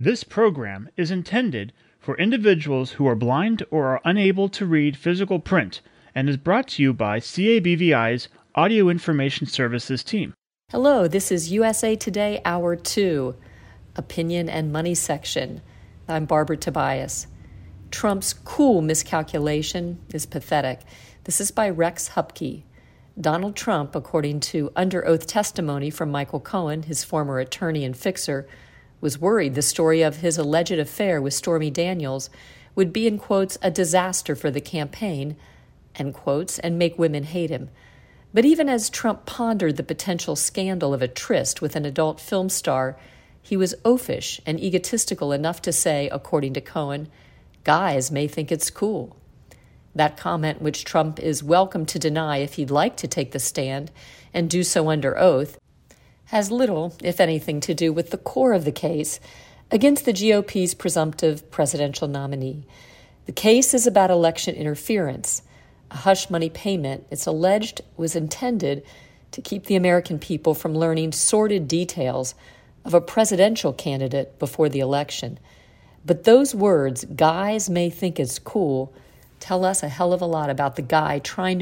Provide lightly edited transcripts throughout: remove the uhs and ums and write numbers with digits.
This program is intended for individuals who are blind or are unable to read physical print and is brought to you by CABVI's Audio Information Services team. Hello, this is USA Today Hour 2, Opinion and Money section. I'm Barbara Tobias. Trump's cool miscalculation is pathetic. This is by Rex Hupke. Donald Trump, according to under oath testimony from Michael Cohen, his former attorney and fixer, was worried the story of his alleged affair with Stormy Daniels would be, in quotes, a disaster for the campaign, end quotes, and make women hate him. But even as Trump pondered the potential scandal of a tryst with an adult film star, he was oafish and egotistical enough to say, according to Cohen, guys may think it's cool. That comment, which Trump is welcome to deny if he'd like to take the stand and do so under oath, has little, if anything, to do with the core of the case against the GOP's presumptive presidential nominee. The case is about election interference, a hush money payment it's alleged was intended to keep the American people from learning sordid details of a presidential candidate before the election. But those words, guys may think it's cool, tell us a hell of a lot about the guy trying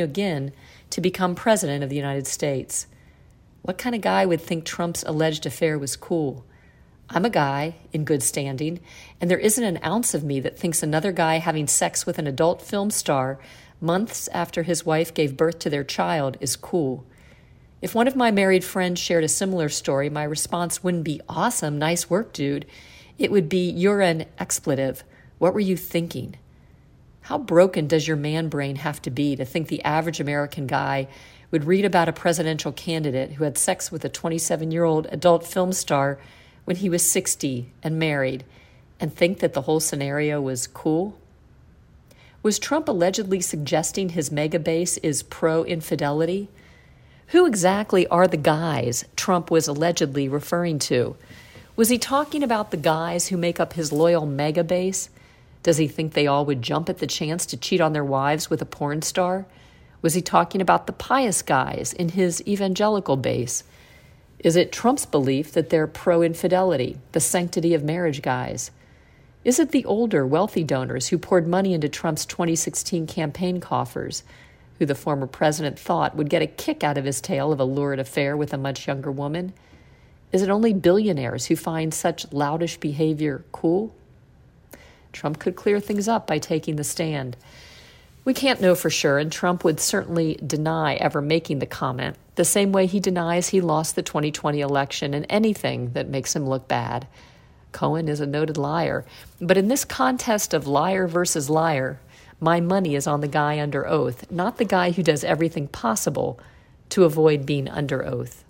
to become president of the United States. What kind of guy would think Trump's alleged affair was cool? I'm a guy in good standing, and there isn't an ounce of me that thinks another guy having sex with an adult film star months after his wife gave birth to their child is cool. If one of my married friends shared a similar story, my response wouldn't be, awesome, nice work, dude. It would be, you're an expletive. What were you thinking? How broken does your man brain have to be to think the average American guy would read about a presidential candidate who had sex with a 27-year-old adult film star when he was 60 and married, and think that the whole scenario was cool? Was Trump allegedly suggesting his mega base is pro-infidelity? Who exactly are the guys Trump was allegedly referring to? Was he talking about the guys who make up his loyal mega base? Does he think they all would jump at the chance to cheat on their wives with a porn star? Was he talking about the pious guys in his evangelical base? Is it Trump's belief that they're pro-infidelity, the sanctity of marriage guys? Is it the older, wealthy donors who poured money into Trump's 2016 campaign coffers, who the former president thought would get a kick out of his tale of a lurid affair with a much younger woman? Is it only billionaires who find such loudish behavior cool? Trump could clear things up by taking the stand. We can't know for sure, and Trump would certainly deny ever making the comment, the same way he denies he lost the 2020 election and anything that makes him look bad. Cohen is a noted liar, but in this contest of liar versus liar, my money is on the guy under oath, not the guy who does everything possible to avoid being under oath.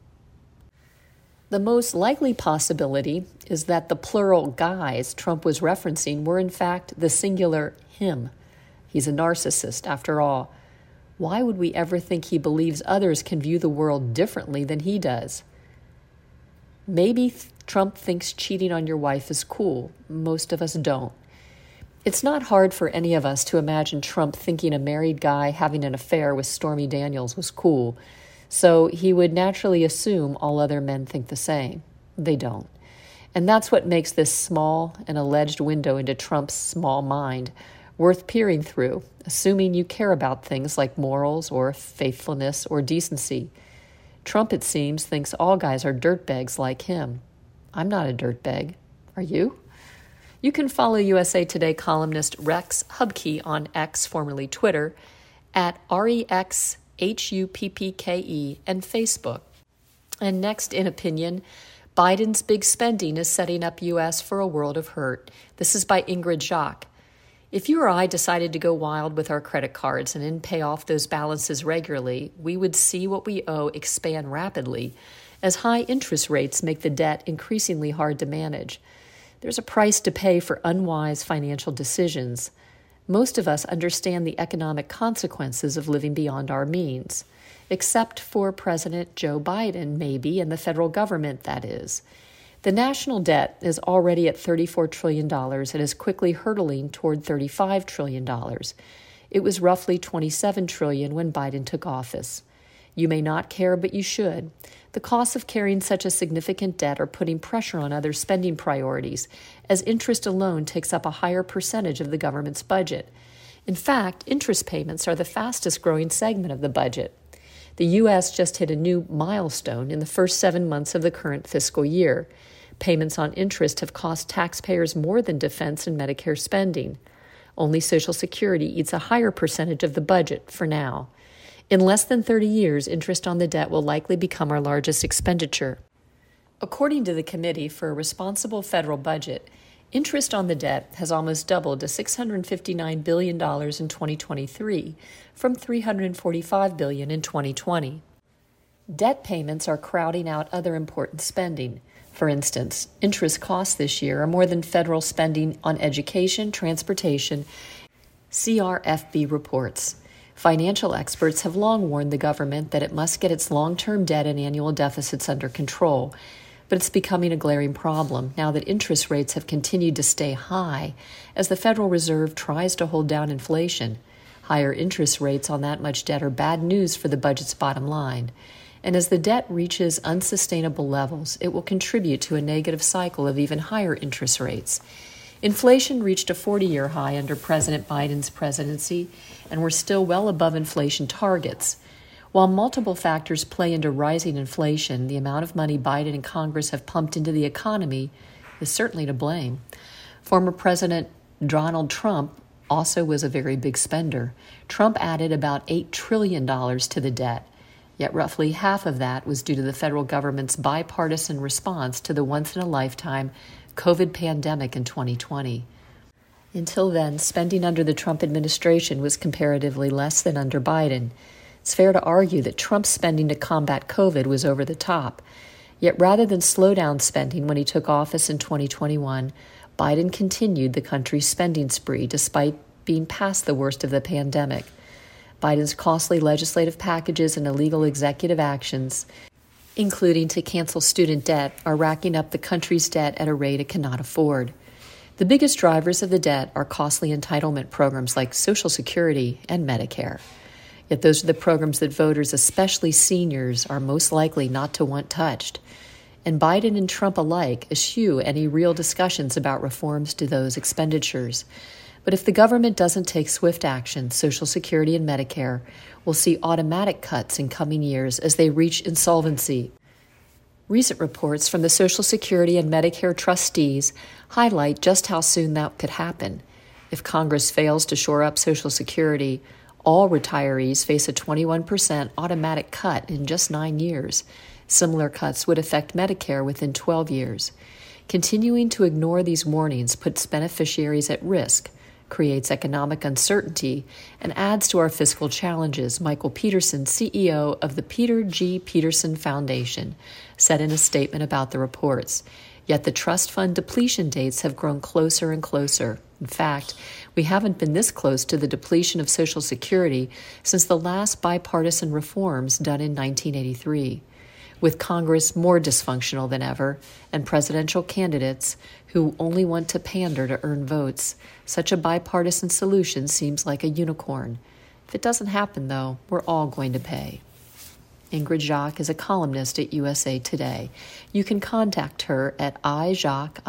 The most likely possibility is that the plural guys Trump was referencing were in fact the singular him. He's a narcissist, after all. Why would we ever think he believes others can view the world differently than he does? Maybe Trump thinks cheating on your wife is cool. Most of us don't. It's not hard for any of us to imagine Trump thinking a married guy having an affair with Stormy Daniels was cool, so he would naturally assume all other men think the same. They don't. And that's what makes this small and alleged window into Trump's small mind worth peering through, assuming you care about things like morals or faithfulness or decency. Trump, it seems, thinks all guys are dirtbags like him. I'm not a dirtbag. Are you? You can follow USA Today columnist Rex Hupke on X, formerly Twitter, at REXHUPPKE, and Facebook. And next in opinion, Biden's big spending is setting up U.S. for a world of hurt. This is by Ingrid Jacques. If you or I decided to go wild with our credit cards and then pay off those balances regularly, we would see what we owe expand rapidly as high interest rates make the debt increasingly hard to manage. There's a price to pay for unwise financial decisions. Most of us understand the economic consequences of living beyond our means, except for President Joe Biden, maybe, and the federal government, that is. The national debt is already at $34 trillion and is quickly hurtling toward $35 trillion. It was roughly $27 trillion when Biden took office. You may not care, but you should. The the costs of carrying such a significant debt are putting pressure on other spending priorities, as interest alone takes up a higher percentage of the government's budget. In fact, interest payments are the fastest growing segment of the budget. The U.S. just hit a new milestone in the first 7 months of the current fiscal year. Payments on interest have cost taxpayers more than defense and Medicare spending. Only Social Security eats a higher percentage of the budget for now. In less than 30 years, interest on the debt will likely become our largest expenditure. According to the Committee for a Responsible Federal Budget, interest on the debt has almost doubled to $659 billion in 2023 from $345 billion in 2020. Debt payments are crowding out other important spending. For instance, interest costs this year are more than federal spending on education, transportation. CRFB reports. Financial experts have long warned the government that it must get its long-term debt and annual deficits under control, but it's becoming a glaring problem now that interest rates have continued to stay high as the Federal Reserve tries to hold down inflation. Higher interest rates on that much debt are bad news for the budget's bottom line. And as the debt reaches unsustainable levels, it will contribute to a negative cycle of even higher interest rates. Inflation reached a 40-year high under President Biden's presidency, and we're still well above inflation targets. While multiple factors play into rising inflation, the amount of money Biden and Congress have pumped into the economy is certainly to blame. Former President Donald Trump also was a very big spender. Trump added about $8 trillion to the debt. Yet roughly half of that was due to the federal government's bipartisan response to the once-in-a-lifetime COVID pandemic in 2020. Until then, spending under the Trump administration was comparatively less than under Biden. It's fair to argue that Trump's spending to combat COVID was over the top. Yet rather than slow down spending when he took office in 2021, Biden continued the country's spending spree despite being past the worst of the pandemic. Biden's costly legislative packages and illegal executive actions, including to cancel student debt, are racking up the country's debt at a rate it cannot afford. The biggest drivers of the debt are costly entitlement programs like Social Security and Medicare. Yet those are the programs that voters, especially seniors, are most likely not to want touched. And Biden and Trump alike eschew any real discussions about reforms to those expenditures. But if the government doesn't take swift action, Social Security and Medicare will see automatic cuts in coming years as they reach insolvency. Recent reports from the Social Security and Medicare trustees highlight just how soon that could happen. If Congress fails to shore up Social Security, all retirees face a 21% automatic cut in just 9 years. Similar cuts would affect Medicare within 12 years. Continuing to ignore these warnings puts beneficiaries at risk, creates economic uncertainty, and adds to our fiscal challenges, Michael Peterson, CEO of the Peter G. Peterson Foundation, said in a statement about the reports. Yet the trust fund depletion dates have grown closer and closer. In fact, we haven't been this close to the depletion of Social Security since the last bipartisan reforms done in 1983. With Congress more dysfunctional than ever, and presidential candidates who only want to pander to earn votes, such a bipartisan solution seems like a unicorn. If it doesn't happen, though, we're all going to pay. Ingrid Jacques is a columnist at USA Today. You can contact her at iJacques,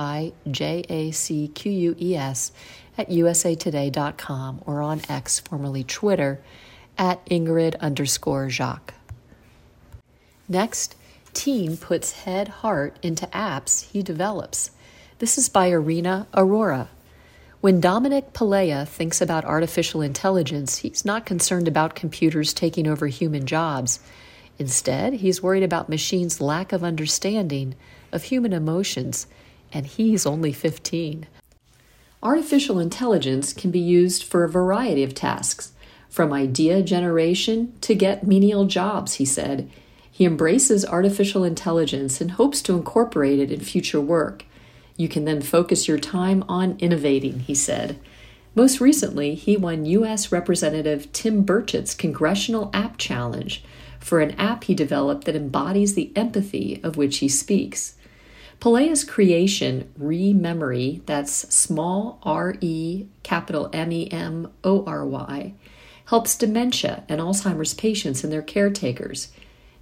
IJACQUES, at usatoday.com or on X, formerly Twitter, at Ingrid_Jacques. Next, teen puts heart into apps he develops. This is by Irina Aurora. When Dominic Pillea thinks about artificial intelligence, he's not concerned about computers taking over human jobs. Instead, he's worried about machines' lack of understanding of human emotions, and he's only 15. Artificial intelligence can be used for a variety of tasks, from idea generation to get menial jobs, he said. He embraces artificial intelligence and hopes to incorporate it in future work. You can then focus your time on innovating, he said. Most recently, he won U.S. Representative Tim Burchett's Congressional App Challenge for an app he developed that embodies the empathy of which he speaks. Pillea's creation, Rememory, that's small R-E, capital M-E-M-O-R-Y, helps dementia and Alzheimer's patients and their caretakers.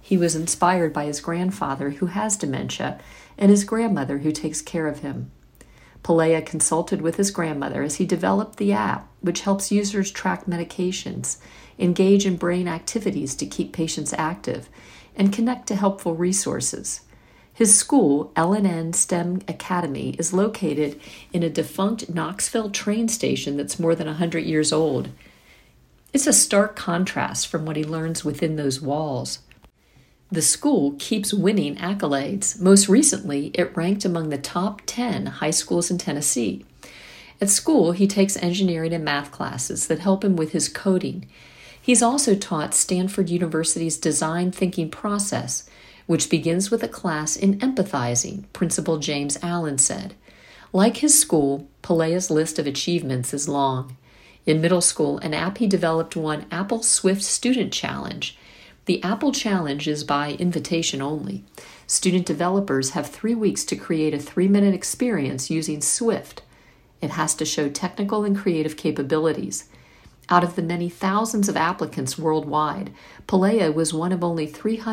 He was inspired by his grandfather, who has dementia, and his grandmother, who takes care of him. Pulea consulted with his grandmother as he developed the app, which helps users track medications, engage in brain activities to keep patients active, and connect to helpful resources. His school, L&N STEM Academy, is located in a defunct Knoxville train station that's more than 100 years old. It's a stark contrast from what he learns within those walls. The school keeps winning accolades. Most recently, it ranked among the top 10 high schools in Tennessee. At school, he takes engineering and math classes that help him with his coding. He's also taught Stanford University's design thinking process, which begins with a class in empathizing, Principal James Allen said. Like his school, Pulea's list of achievements is long. In middle school, an app he developed won Apple Swift Student Challenge. The Apple Challenge is by invitation only. Student developers have 3 weeks to create a 3-minute experience using Swift. It has to show technical and creative capabilities. Out of the many thousands of applicants worldwide, Pulea was one of only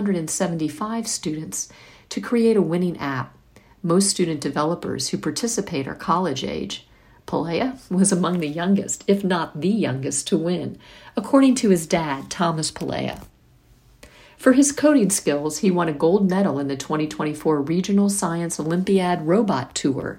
375 students to create a winning app. Most student developers who participate are college age. Pulea was among the youngest, if not the youngest, to win, according to his dad, Thomas Pulea. For his coding skills, he won a gold medal in the 2024 Regional Science Olympiad Robot Tour.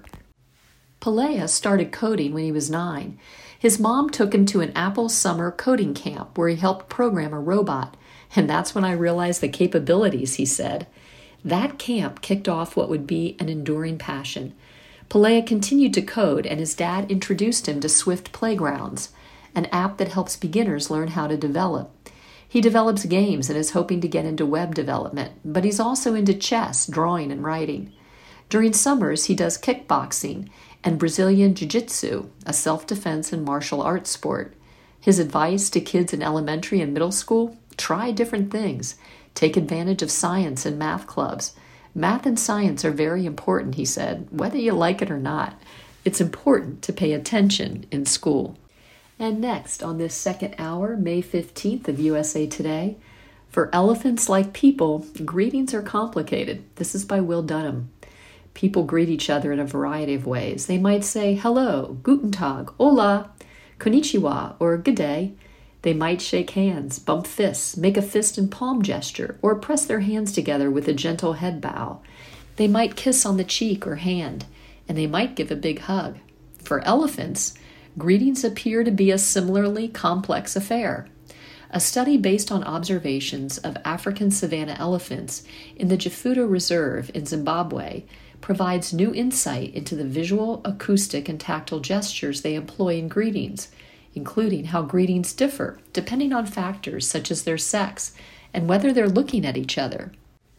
Pulea started coding when he was 9. His mom took him to an Apple summer coding camp where he helped program a robot, and that's when I realized the capabilities, he said. That camp kicked off what would be an enduring passion. Pulea continued to code, and his dad introduced him to Swift Playgrounds, an app that helps beginners learn how to develop. He develops games and is hoping to get into web development, but he's also into chess, drawing, and writing. During summers, he does kickboxing and Brazilian Jiu-Jitsu, a self-defense and martial arts sport. His advice to kids in elementary and middle school? Try different things. Take advantage of science and math clubs. Math and science are very important, he said, whether you like it or not. It's important to pay attention in school. And next, on this second hour, May 15th of USA Today, for elephants like people, greetings are complicated. This is by Will Dunham. People greet each other in a variety of ways. They might say hello, guten tag, hola, konnichiwa, or good day. They might shake hands, bump fists, make a fist and palm gesture, or press their hands together with a gentle head bow. They might kiss on the cheek or hand, and they might give a big hug. For elephants, greetings appear to be a similarly complex affair. A study based on observations of African savanna elephants in the Jifuta Reserve in Zimbabwe provides new insight into the visual, acoustic, and tactile gestures they employ in greetings, including how greetings differ depending on factors such as their sex and whether they're looking at each other.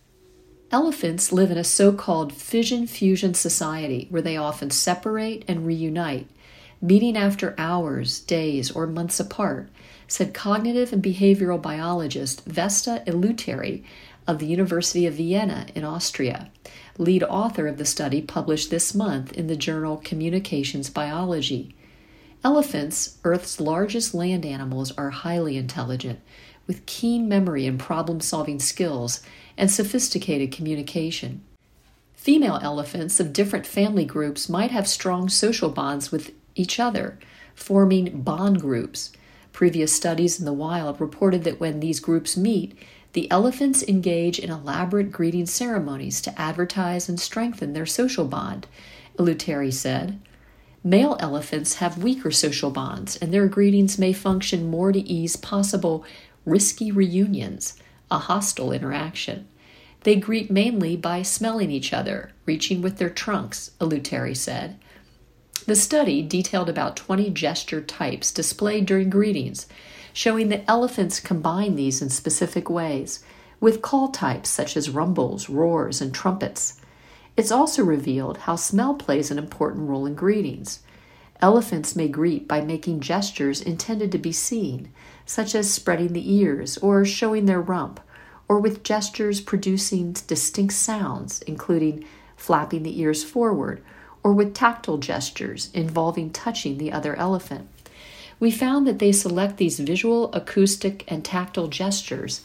Elephants live in a so-called fission-fusion society where they often separate and reunite, meeting after hours, days, or months apart, said cognitive and behavioral biologist Vesta Eleutheri of the University of Vienna in Austria, lead author of the study published this month in the journal Communications Biology. Elephants, Earth's largest land animals, are highly intelligent, with keen memory and problem-solving skills and sophisticated communication. Female elephants of different family groups might have strong social bonds with each other, forming bond groups. Previous studies in the wild reported that when these groups meet, the elephants engage in elaborate greeting ceremonies to advertise and strengthen their social bond, Eleutheri said. Male elephants have weaker social bonds, and their greetings may function more to ease possible risky reunions, a hostile interaction. They greet mainly by smelling each other, reaching with their trunks, Eleutheri said. The study detailed about 20 gesture types displayed during greetings, showing that elephants combine these in specific ways, with call types such as rumbles, roars, and trumpets. It's also revealed how smell plays an important role in greetings. Elephants may greet by making gestures intended to be seen, such as spreading the ears or showing their rump, or with gestures producing distinct sounds, including flapping the ears forward, or with tactile gestures involving touching the other elephant. We found that they select these visual, acoustic, and tactile gestures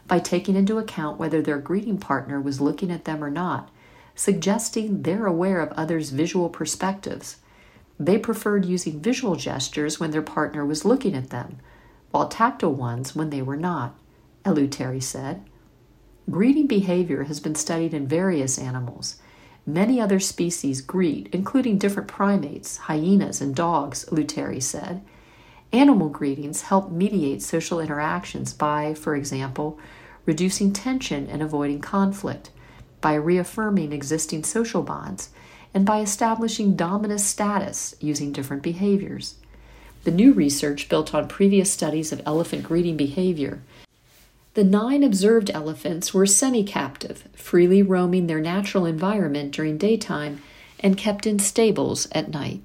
by taking into account whether their greeting partner was looking at them or not, suggesting they're aware of others' visual perspectives. They preferred using visual gestures when their partner was looking at them, while tactile ones when they were not, Eleutheri said. Greeting behavior has been studied in various animals. Many other species greet, including different primates, hyenas, and dogs, Eleutheri said. Animal greetings help mediate social interactions by, for example, reducing tension and avoiding conflict, by reaffirming existing social bonds, and by establishing dominant status using different behaviors. The new research built on previous studies of elephant greeting behavior. The 9 observed elephants were semi-captive, freely roaming their natural environment during daytime and kept in stables at night.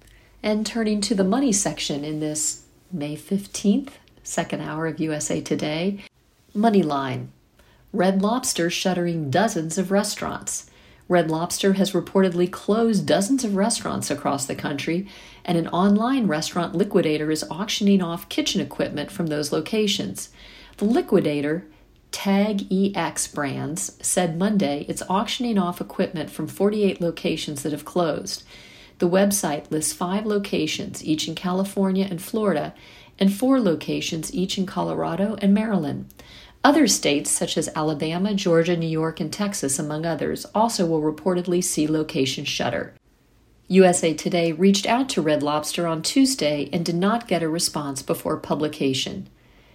And turning to the money section in this May 15th, second hour of USA Today, Moneyline. Red Lobster shuttering dozens of restaurants. Red Lobster has reportedly closed dozens of restaurants across the country, and an online restaurant liquidator is auctioning off kitchen equipment from those locations. The liquidator, Tag EX Brands, said Monday it's auctioning off equipment from 48 locations that have closed. The website lists 5 locations, each in California and Florida, and 4 locations, each in Colorado and Maryland. Other states, such as Alabama, Georgia, New York, and Texas, among others, also will reportedly see locations shutter. USA Today reached out to Red Lobster on Tuesday and did not get a response before publication.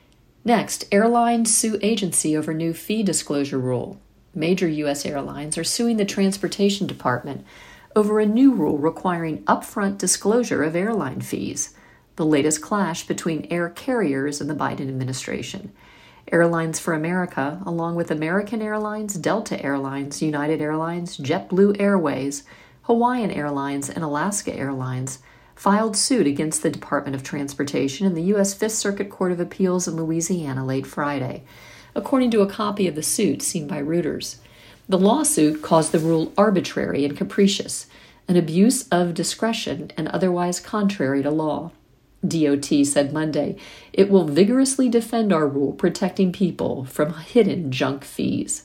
Next, airlines sue agency over new fee disclosure rule. Major U.S. airlines are suing the Transportation Department over a new rule requiring upfront disclosure of airline fees, the latest clash between air carriers and the Biden administration. Airlines for America, along with American Airlines, Delta Airlines, United Airlines, JetBlue Airways, Hawaiian Airlines, and Alaska Airlines, filed suit against the Department of Transportation in the U.S. Fifth Circuit Court of Appeals in Louisiana late Friday, according to a copy of the suit seen by Reuters. The lawsuit calls the rule arbitrary and capricious, an abuse of discretion and otherwise contrary to law. DOT said Monday it will vigorously defend our rule protecting people from hidden junk fees.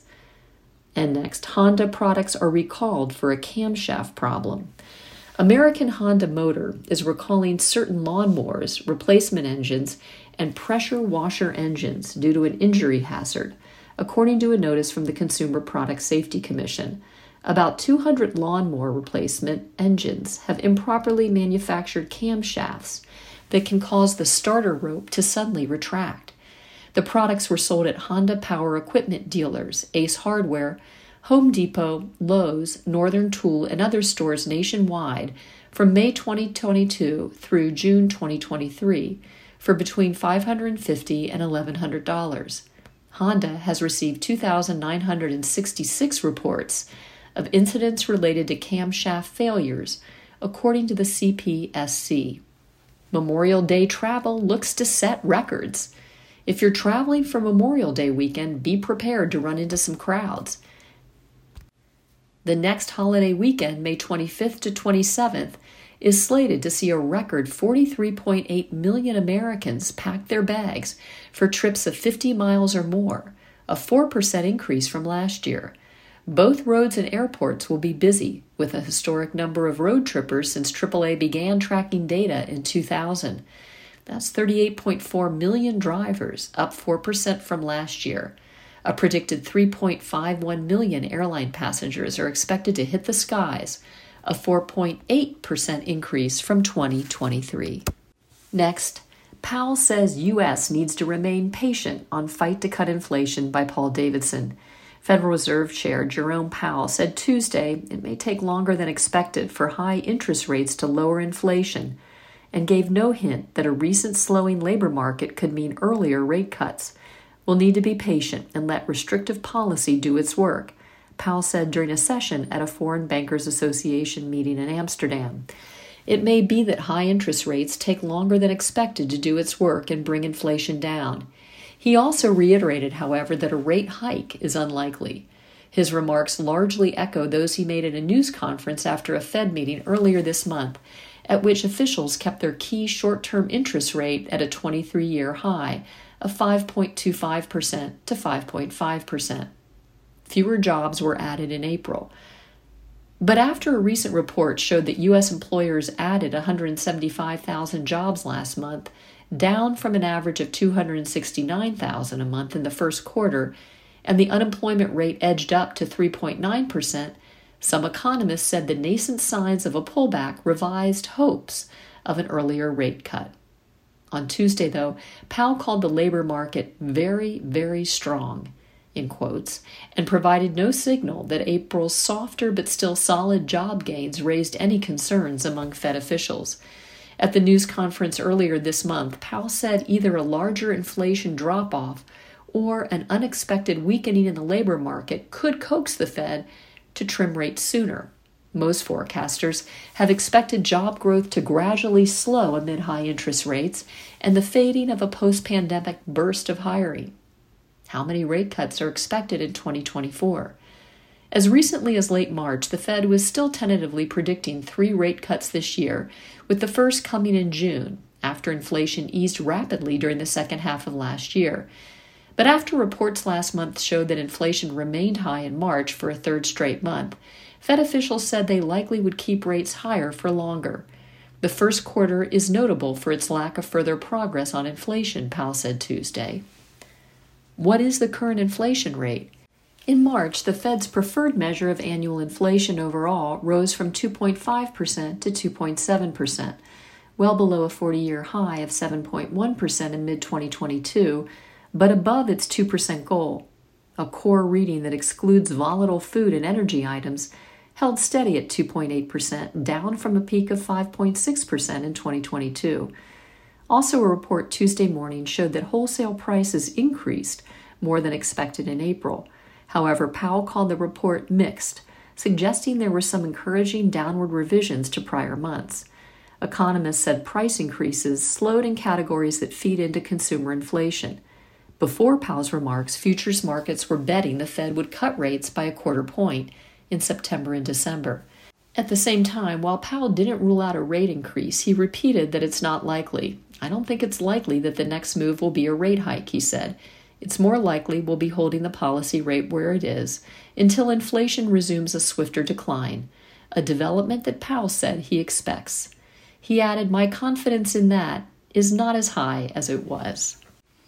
And next, Honda products are recalled for a camshaft problem. American Honda Motor is recalling certain lawnmowers, replacement engines, and pressure washer engines due to an injury hazard, according to a notice from the Consumer Product Safety Commission. About 200 lawnmower replacement engines have improperly manufactured camshafts that can cause the starter rope to suddenly retract. The products were sold at Honda Power Equipment dealers, Ace Hardware, Home Depot, Lowe's, Northern Tool, and other stores nationwide from May 2022 through June 2023 for between $550 and $1,100. Honda has received 2,966 reports of incidents related to camshaft failures, according to the CPSC. Memorial Day travel looks to set records. If you're traveling for Memorial Day weekend, be prepared to run into some crowds. The next holiday weekend, May 25th to 27th, is slated to see a record 43.8 million Americans pack their bags for trips of 50 miles or more, a 4% increase from last year. Both roads and airports will be busy, with a historic number of road trippers since AAA began tracking data in 2000. That's 38.4 million drivers, up 4% from last year. A predicted 3.51 million airline passengers are expected to hit the skies, a 4.8% increase from 2023. Next, Powell says U.S. needs to remain patient on fight to cut inflation by Paul Davidson. Federal Reserve Chair Jerome Powell said Tuesday it may take longer than expected for high interest rates to lower inflation, and gave no hint that a recent slowing labor market could mean earlier rate cuts. We'll need to be patient and let restrictive policy do its work, Powell said during a session at a Foreign Bankers Association meeting in Amsterdam. It may be that high interest rates take longer than expected to do its work and bring inflation down. He also reiterated, however, that a rate hike is unlikely. His remarks largely echo those he made at a news conference after a Fed meeting earlier this month, at which officials kept their key short-term interest rate at a 23-year high of 5.25% to 5.5%. Fewer jobs were added in April. But after a recent report showed that U.S. employers added 175,000 jobs last month, down from an average of 269,000 a month in the first quarter, and the unemployment rate edged up to 3.9%, some economists said the nascent signs of a pullback revised hopes of an earlier rate cut. On Tuesday, though, Powell called the labor market very, very strong, in quotes, and provided no signal that April's softer but still solid job gains raised any concerns among Fed officials. At the news conference earlier this month, Powell said either a larger inflation drop-off or an unexpected weakening in the labor market could coax the Fed to trim rates sooner. Most forecasters have expected job growth to gradually slow amid high interest rates and the fading of a post-pandemic burst of hiring. How many rate cuts are expected in 2024? As recently as late March, the Fed was still tentatively predicting 3 rate cuts this year, with the first coming in June, after inflation eased rapidly during the second half of last year. But after reports last month showed that inflation remained high in March for a third straight month, Fed officials said they likely would keep rates higher for longer. The first quarter is notable for its lack of further progress on inflation, Powell said Tuesday. What is the current inflation rate? In March, the Fed's preferred measure of annual inflation overall rose from 2.5% to 2.7%, well below a 40-year high of 7.1% in mid-2022, but above its 2% goal. A core reading that excludes volatile food and energy items held steady at 2.8%, down from a peak of 5.6% in 2022. Also, a report Tuesday morning showed that wholesale prices increased more than expected in April. However, Powell called the report mixed, suggesting there were some encouraging downward revisions to prior months. Economists said price increases slowed in categories that feed into consumer inflation. Before Powell's remarks, futures markets were betting the Fed would cut rates by a quarter point in September and December. At the same time, while Powell didn't rule out a rate increase, he repeated that it's not likely. I don't think it's likely that the next move will be a rate hike, he said. It's more likely we'll be holding the policy rate where it is until inflation resumes a swifter decline, a development that Powell said he expects. He added, "My confidence in that is not as high as it was."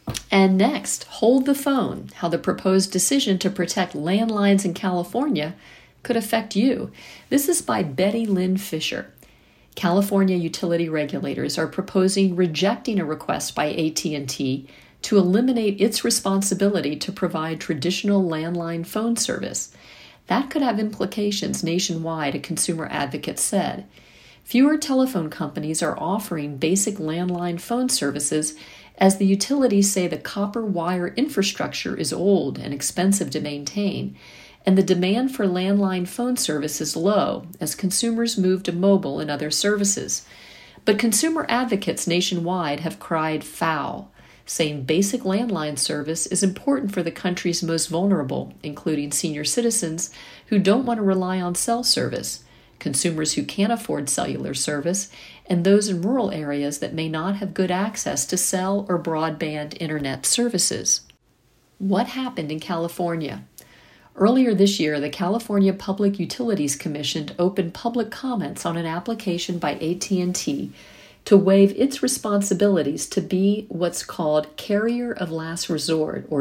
And next, hold the phone, how the proposed decision to protect landlines in California could affect you. This is by Betty Lynn Fisher. California utility regulators are proposing rejecting a request by AT&T to eliminate its responsibility to provide traditional landline phone service. That could have implications nationwide, a consumer advocate said. Fewer telephone companies are offering basic landline phone services as the utilities say the copper wire infrastructure is old and expensive to maintain, and the demand for landline phone service is low as consumers move to mobile and other services. But consumer advocates nationwide have cried foul, saying basic landline service is important for the country's most vulnerable, including senior citizens who don't want to rely on cell service, consumers who can't afford cellular service, and those in rural areas that may not have good access to cell or broadband internet services. What happened in California? Earlier this year, the California Public Utilities Commission opened public comments on an application by AT&T to waive its responsibilities to be what's called Carrier of Last Resort, or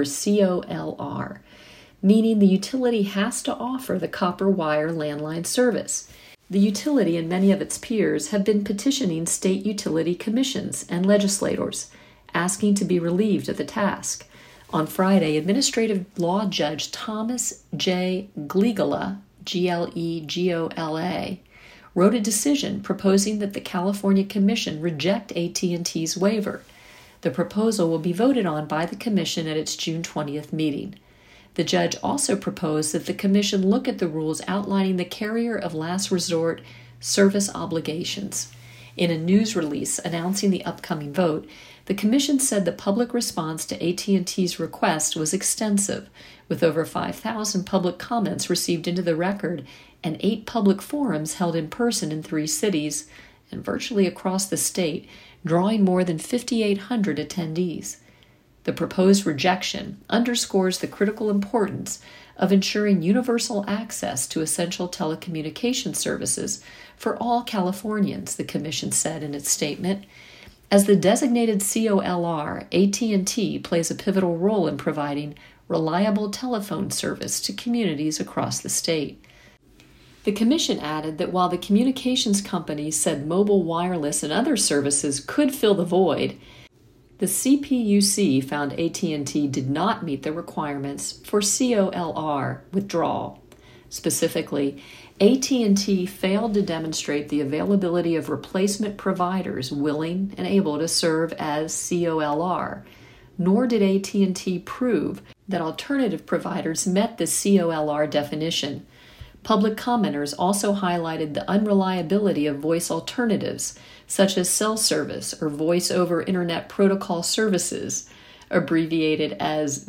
COLR, meaning the utility has to offer the copper wire landline service. The utility and many of its peers have been petitioning state utility commissions and legislators, asking to be relieved of the task. On Friday, Administrative Law Judge Thomas J. Glegola, Glegola, wrote a decision proposing that the California Commission reject AT&T's waiver. The proposal will be voted on by the Commission at its June 20th meeting. The judge also proposed that the Commission look at the rules outlining the Carrier of Last Resort service obligations. In a news release announcing the upcoming vote, the Commission said the public response to AT&T's request was extensive, with over 5,000 public comments received into the record and 8 public forums held in person in 3 cities, and virtually across the state, drawing more than 5,800 attendees. The proposed rejection underscores the critical importance of ensuring universal access to essential telecommunication services for all Californians, the Commission said in its statement. As the designated COLR, AT&T plays a pivotal role in providing reliable telephone service to communities across the state. The Commission added that while the communications companies said mobile wireless and other services could fill the void, the CPUC found AT&T did not meet the requirements for COLR withdrawal. Specifically, AT&T failed to demonstrate the availability of replacement providers willing and able to serve as COLR, nor did AT&T prove that alternative providers met the COLR definition. Public commenters also highlighted the unreliability of voice alternatives, such as cell service or voice over Internet Protocol services, abbreviated as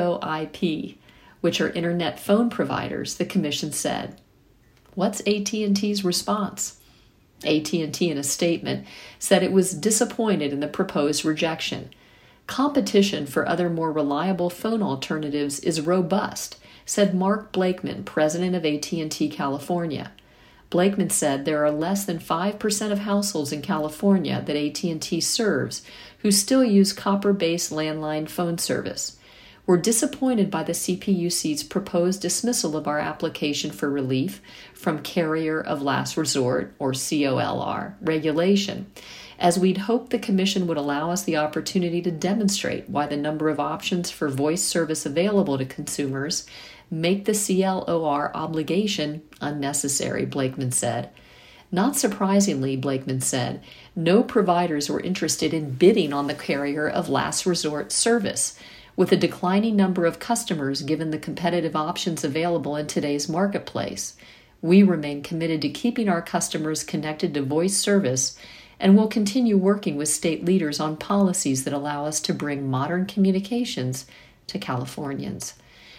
VoIP, which are Internet phone providers, the Commission said. What's AT&T's response? AT&T, in a statement, said it was disappointed in the proposed rejection. Competition for other more reliable phone alternatives is robust, said Mark Blakeman, president of AT&T California. Blakeman said there are less than 5% of households in California that AT&T serves who still use copper-based landline phone service. We're disappointed by the CPUC's proposed dismissal of our application for relief from Carrier of Last Resort, or COLR, regulation, as we'd hoped the Commission would allow us the opportunity to demonstrate why the number of options for voice service available to consumers make the CLOR obligation unnecessary, Blakeman said. Not surprisingly, Blakeman said, no providers were interested in bidding on the Carrier of Last Resort service, with a declining number of customers given the competitive options available in today's marketplace. We remain committed to keeping our customers connected to voice service and will continue working with state leaders on policies that allow us to bring modern communications to Californians.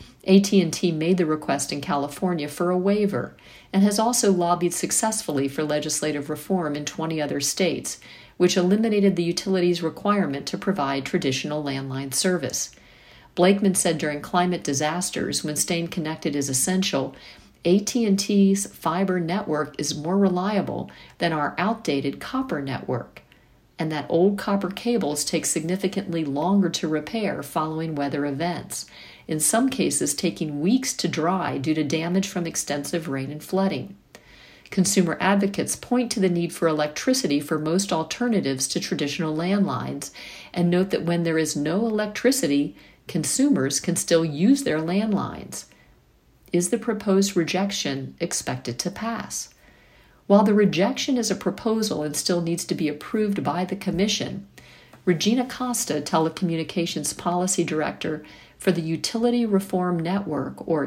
AT&T made the request in California for a waiver and has also lobbied successfully for legislative reform in 20 other states, which eliminated the utility's requirement to provide traditional landline service. Blakeman said during climate disasters, when staying connected is essential, AT&T's fiber network is more reliable than our outdated copper network, and that old copper cables take significantly longer to repair following weather events, in some cases taking weeks to dry due to damage from extensive rain and flooding. Consumer advocates point to the need for electricity for most alternatives to traditional landlines and note that when there is no electricity, consumers can still use their landlines. Is the proposed rejection expected to pass? While the rejection is a proposal and still needs to be approved by the Commission, Regina Costa, Telecommunications Policy Director for the Utility Reform Network, or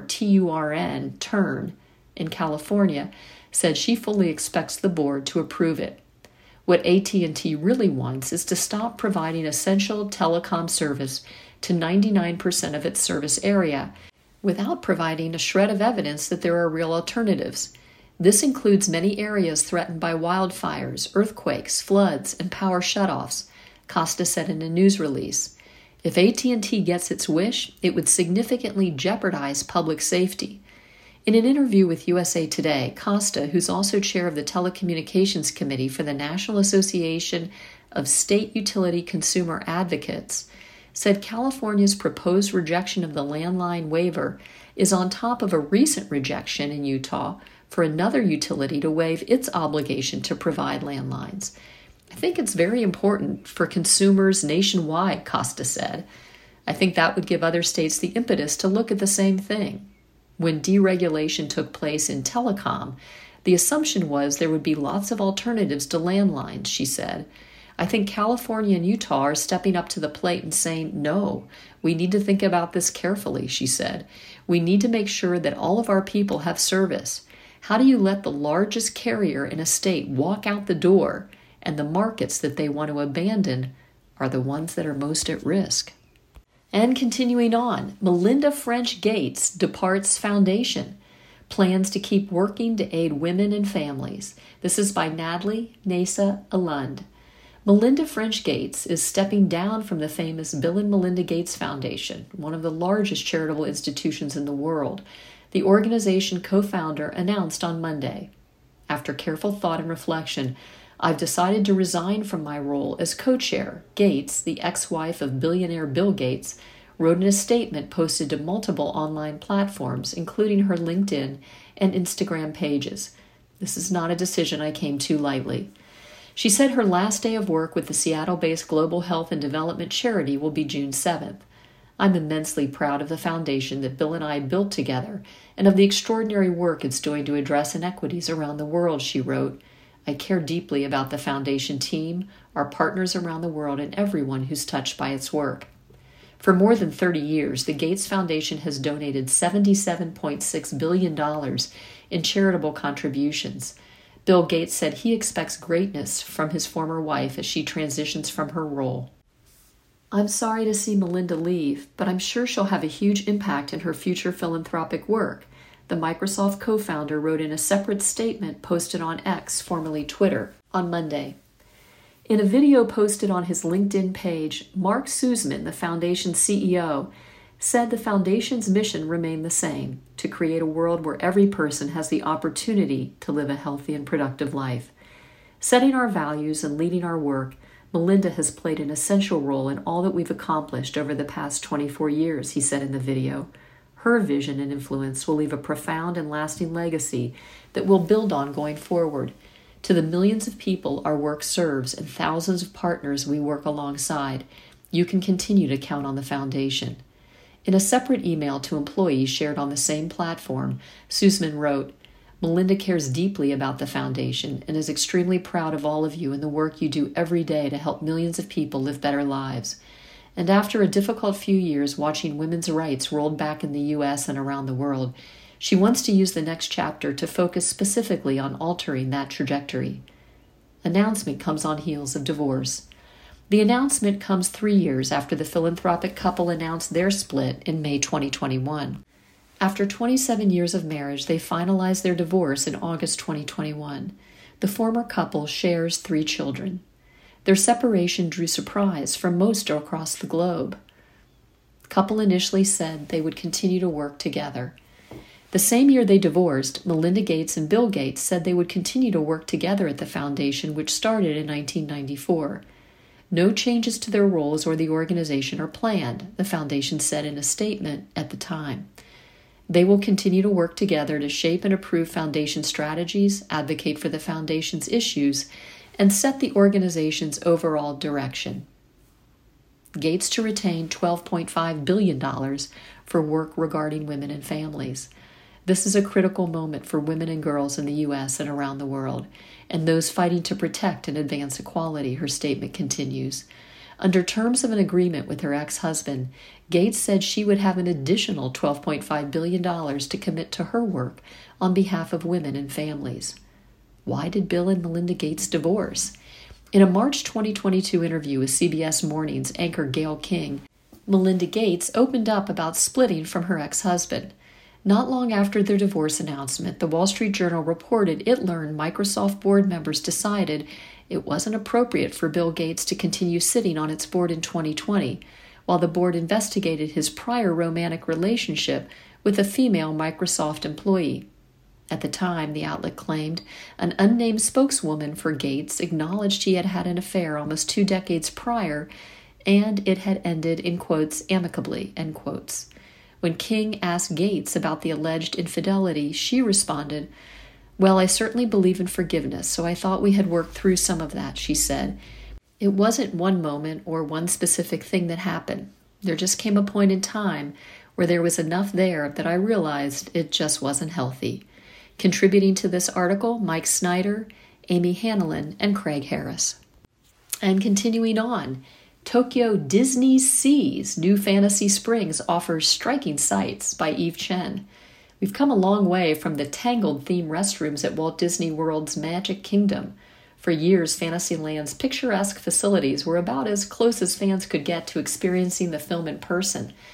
TURN, TURN, in California, said she fully expects the board to approve it. What AT&T really wants is to stop providing essential telecom service to 99% of its service area without providing a shred of evidence that there are real alternatives. This includes many areas threatened by wildfires, earthquakes, floods, and power shutoffs, Costa said in a news release. If AT&T gets its wish, it would significantly jeopardize public safety. In an interview with USA Today, Costa, who's also chair of the Telecommunications Committee for the National Association of State Utility Consumer Advocates, said California's proposed rejection of the landline waiver is on top of a recent rejection in Utah for another utility to waive its obligation to provide landlines. I think it's very important for consumers nationwide, Costa said. I think that would give other states the impetus to look at the same thing. When deregulation took place in telecom, the assumption was there would be lots of alternatives to landlines, she said. I think California and Utah are stepping up to the plate and saying, no, we need to think about this carefully, she said. We need to make sure that all of our people have service. How do you let the largest carrier in a state walk out the door, and the markets that they want to abandon are the ones that are most at risk? And continuing on, Melinda French Gates departs foundation. plans to keep working to aid women and families. This is by Natalie Nasa Alund. Melinda French Gates is stepping down from the famous Bill and Melinda Gates Foundation, one of the largest charitable institutions in the world, the organization co-founder announced on Monday. After careful thought and reflection, I've decided to resign from my role as co-chair. Gates, the ex-wife of billionaire Bill Gates, wrote in a statement posted to multiple online platforms, including her LinkedIn and Instagram pages. This is not a decision I came to lightly. She said her last day of work with the Seattle-based Global Health and Development charity will be June 7th. I'm immensely proud of the foundation that Bill and I built together and of the extraordinary work it's doing to address inequities around the world, she wrote. I care deeply about the foundation team, our partners around the world, and everyone who's touched by its work. For more than 30 years, the Gates Foundation has donated $77.6 billion in charitable contributions. Bill Gates said he expects greatness from his former wife as she transitions from her role. I'm sorry to see Melinda leave, but I'm sure she'll have a huge impact in her future philanthropic work, the Microsoft co-founder wrote in a separate statement posted on X, formerly Twitter, on Monday. In a video posted on his LinkedIn page, Mark Sussman, the foundation's CEO, said the foundation's mission remained the same, to create a world where every person has the opportunity to live a healthy and productive life. Setting our values and leading our work, Melinda has played an essential role in all that we've accomplished over the past 24 years, he said in the video. Her vision and influence will leave a profound and lasting legacy that we'll build on going forward. To the millions of people our work serves and thousands of partners we work alongside, you can continue to count on the foundation. In a separate email to employees shared on the same platform, Sussman wrote, Melinda cares deeply about the foundation and is extremely proud of all of you and the work you do every day to help millions of people live better lives. And after a difficult few years watching women's rights rolled back in the U.S. and around the world, she wants to use the next chapter to focus specifically on altering that trajectory. Announcement comes on heels of divorce. The announcement comes 3 years after the philanthropic couple announced their split in May 2021. After 27 years of marriage, they finalized their divorce in August 2021. The former couple shares 3 children. Their separation drew surprise from most across the globe. The couple initially said they would continue to work together. The same year they divorced, Melinda Gates and Bill Gates said they would continue to work together at the foundation, which started in 1994. No changes to their roles or the organization are planned, the foundation said in a statement at the time. They will continue to work together to shape and approve foundation strategies, advocate for the foundation's issues, and set the organization's overall direction. Gates to retain $12.5 billion for work regarding women and families. This is a critical moment for women and girls in the U.S. and around the world, and those fighting to protect and advance equality, her statement continues. Under terms of an agreement with her ex-husband, Gates said she would have an additional $12.5 billion to commit to her work on behalf of women and families. Why did Bill and Melinda Gates divorce? In a March 2022 interview with CBS Mornings anchor Gayle King, Melinda Gates opened up about splitting from her ex-husband. Not long after their divorce announcement, the Wall Street Journal reported it learned Microsoft board members decided it wasn't appropriate for Bill Gates to continue sitting on its board in 2020, while the board investigated his prior romantic relationship with a female Microsoft employee. At the time, the outlet claimed, an unnamed spokeswoman for Gates acknowledged he had had an affair almost 2 decades prior, and it had ended, in quotes, amicably, end quotes. When King asked Gates about the alleged infidelity, she responded, Well, I certainly believe in forgiveness, so I thought we had worked through some of that, she said. It wasn't one moment or one specific thing that happened. There just came a point in time where there was enough there that I realized it just wasn't healthy. Contributing to this article, Mike Snyder, Amy Hanlon, and Craig Harris. And continuing on, Tokyo Disney Sea's New Fantasy Springs offers striking sights by Eve Chen. We've come a long way from the tangled theme restrooms at Walt Disney World's Magic Kingdom. For years, Fantasyland's picturesque facilities were about as close as fans could get to experiencing the film in person.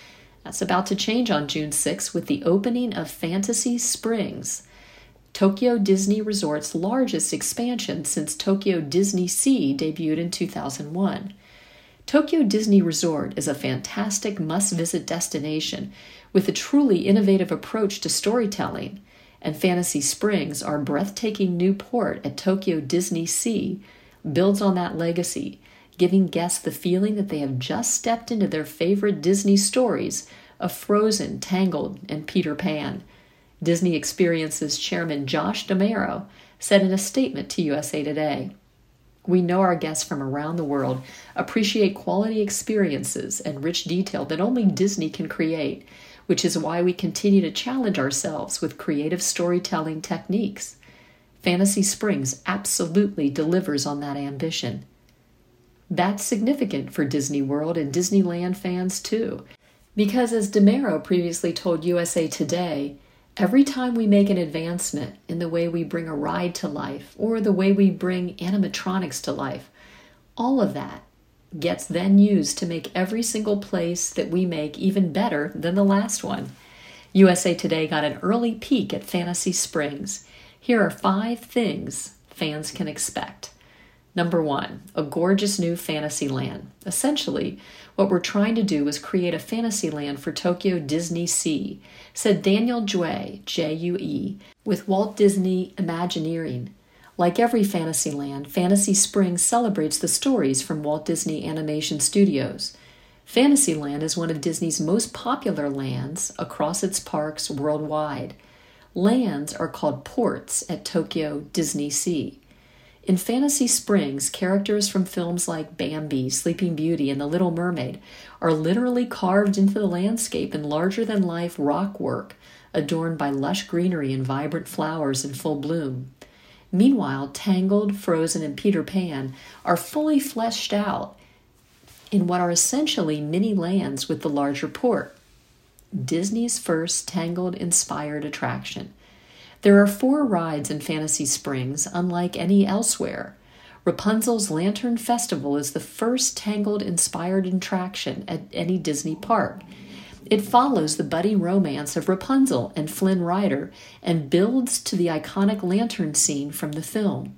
That's about to change on June 6 with the opening of Fantasy Springs, Tokyo Disney Resort's largest expansion since Tokyo Disney Sea debuted in 2001. Tokyo Disney Resort is a fantastic must-visit destination with a truly innovative approach to storytelling, and Fantasy Springs, our breathtaking new port at Tokyo Disney Sea, builds on that legacy, giving guests the feeling that they have just stepped into their favorite Disney stories of Frozen, Tangled, and Peter Pan. Disney Experiences chairman Josh D'Amaro said in a statement to USA Today, "We know our guests from around the world appreciate quality experiences and rich detail that only Disney can create, which is why we continue to challenge ourselves with creative storytelling techniques. Fantasy Springs absolutely delivers on that ambition." That's significant for Disney World and Disneyland fans too, because as D'Amaro previously told USA Today, every time we make an advancement in the way we bring a ride to life or the way we bring animatronics to life, all of that gets then used to make every single place that we make even better than the last one. USA Today got an early peek at Fantasy Springs. Here are 5 things fans can expect. Number 1, a gorgeous new Fantasyland. Essentially, what we're trying to do is create a Fantasyland for Tokyo Disney Sea, said Daniel Jue, J-U-E, with Walt Disney Imagineering. Like every Fantasyland, Fantasy Springs celebrates the stories from Walt Disney Animation Studios. Fantasyland is one of Disney's most popular lands across its parks worldwide. Lands are called ports at Tokyo Disney Sea. In Fantasy Springs, characters from films like Bambi, Sleeping Beauty, and The Little Mermaid are literally carved into the landscape in larger-than-life rock work, adorned by lush greenery and vibrant flowers in full bloom. Meanwhile, Tangled, Frozen, and Peter Pan are fully fleshed out in what are essentially mini lands with the larger port. Disney's first Tangled-inspired attraction. There are 4 rides in Fantasy Springs, unlike any elsewhere. Rapunzel's Lantern Festival is the first Tangled-inspired attraction at any Disney park. It follows the budding romance of Rapunzel and Flynn Rider and builds to the iconic lantern scene from the film.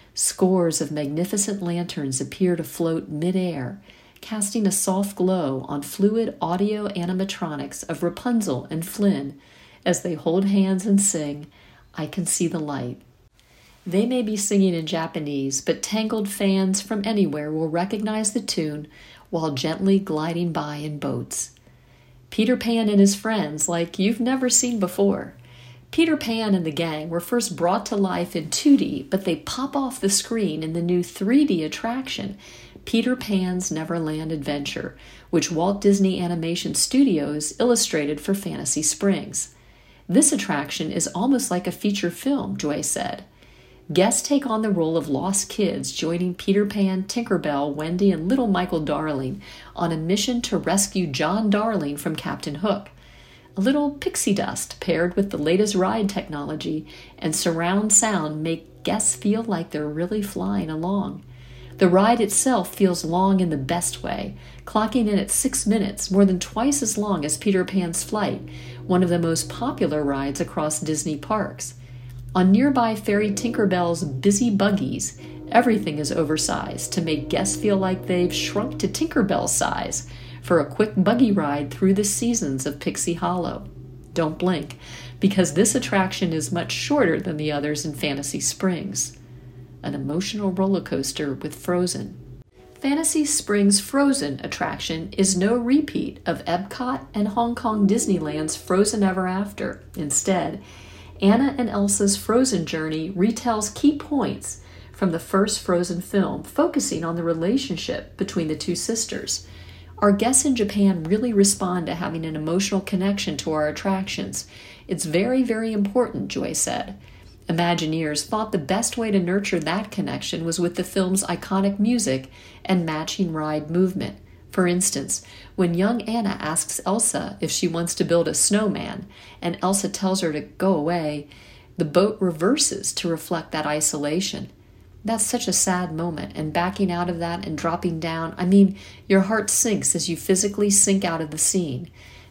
Scores of magnificent lanterns appear to float mid-air, casting a soft glow on fluid audio animatronics of Rapunzel and Flynn as they hold hands and sing, "I Can See the Light." They may be singing in Japanese, but Tangled fans from anywhere will recognize the tune while gently gliding by in boats. Peter Pan and his friends like you've never seen before. Peter Pan and the gang were first brought to life in 2D, but they pop off the screen in the new 3D attraction, Peter Pan's Neverland Adventure, which Walt Disney Animation Studios illustrated for Fantasy Springs. This attraction is almost like a feature film, Joy said. Guests take on the role of lost kids, joining Peter Pan, Tinkerbell, Wendy, and little Michael Darling on a mission to rescue John Darling from Captain Hook. A little pixie dust paired with the latest ride technology and surround sound make guests feel like they're really flying along. The ride itself feels long in the best way, clocking in at 6 minutes, more than twice as long as Peter Pan's Flight, one of the most popular rides across Disney parks. On nearby Fairy Tinkerbell's busy buggies, everything is oversized to make guests feel like they've shrunk to Tinkerbell size for a quick buggy ride through the seasons of Pixie Hollow. Don't blink, because this attraction is much shorter than the others in Fantasy Springs. An emotional roller coaster with Frozen. Fantasy Springs Frozen attraction is no repeat of Epcot and Hong Kong Disneyland's Frozen Ever After. Instead, Anna and Elsa's Frozen journey retells key points from the first Frozen film, focusing on the relationship between the 2 sisters. Our guests in Japan really respond to having an emotional connection to our attractions. It's very, very important, Joy said. Imagineers thought the best way to nurture that connection was with the film's iconic music and matching ride movement. For instance, when young Anna asks Elsa if she wants to build a snowman, and Elsa tells her to go away, the boat reverses to reflect that isolation. That's such a sad moment, and backing out of that and dropping down, your heart sinks as you physically sink out of the scene.